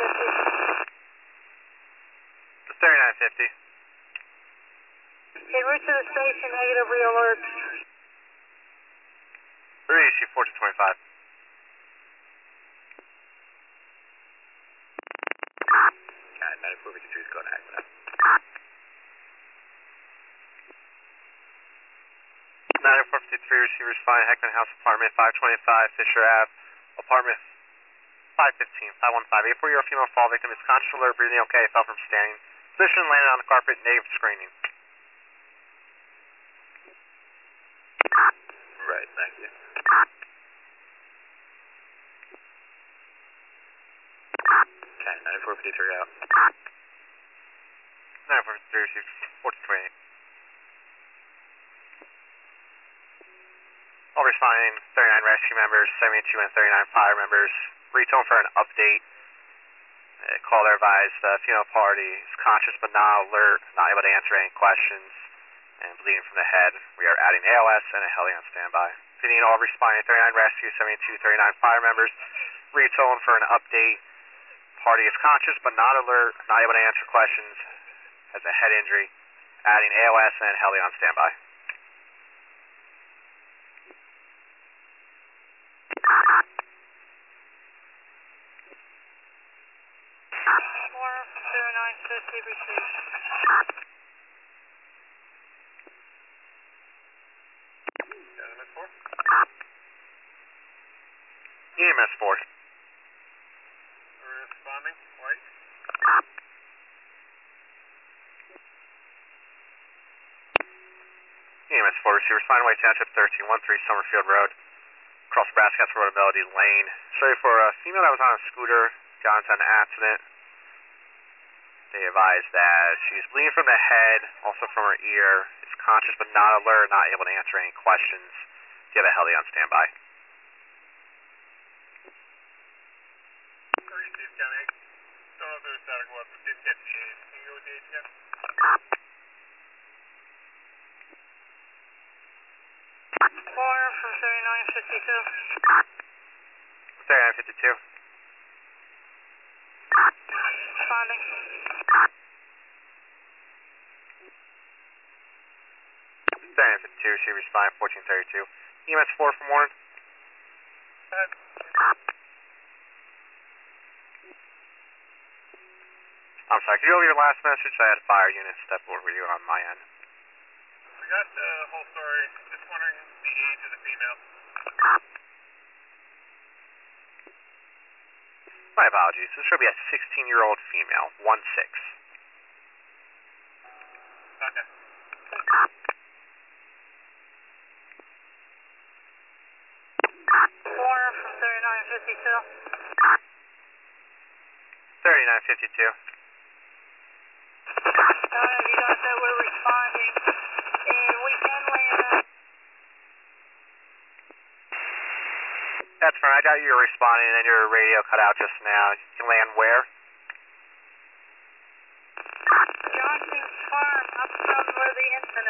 3950. En route to the station, negative re-alert. 3 1425. And 9453 is going to accident. 9453, receivers fine, Heckman House, apartment 525, Fisher Ave, apartment 515, 515. 840 female fall victim is conscious, alert, breathing okay, fell from standing. Position landed on the carpet, negative screening. Right, thank you. Okay, 9453 out. 9453, received 1428. All responding 39 rescue members, 72 and 39 fire members. Retone for an update. Caller advised the female party is conscious but not alert, not able to answer any questions, and bleeding from the head. We are adding ALS and a heli on standby. Repeating all responding 39 rescue, 72, 39 fire members. Retone for an update. Party is conscious but not alert, not able to answer questions, has a head injury. Adding ALS and heli on standby. Warner 0950 received. EMS 4. Responding, white. EMS 4, receivers find White Township 1313 Summerfield Road, across Brass Cats Roadability Lane. Sorry for a female that was on a scooter, got into an accident. They advised that she's bleeding from the head, also from her ear, is conscious but not alert, not able to answer any questions. Do you have a heli on standby? Steve County. Don't know if there was static or what, but didn't get the age. Can you go with the age again? Warner from 3952. 3952. Responding. 3952, she responded 1432. EMS 4 from Warren. I'm sorry, could you over your last message? I had a fire unit step over you on my end. We got the whole story. Just wondering the age of the female. My apologies. This should be a 16-year-old female, 1-6. Okay. Warner from 3952. 3952. You got that we're responding, and we can land. That's fine. I got you responding, and then your radio cut out just now. You can land where? Johnson's Farm, up from where the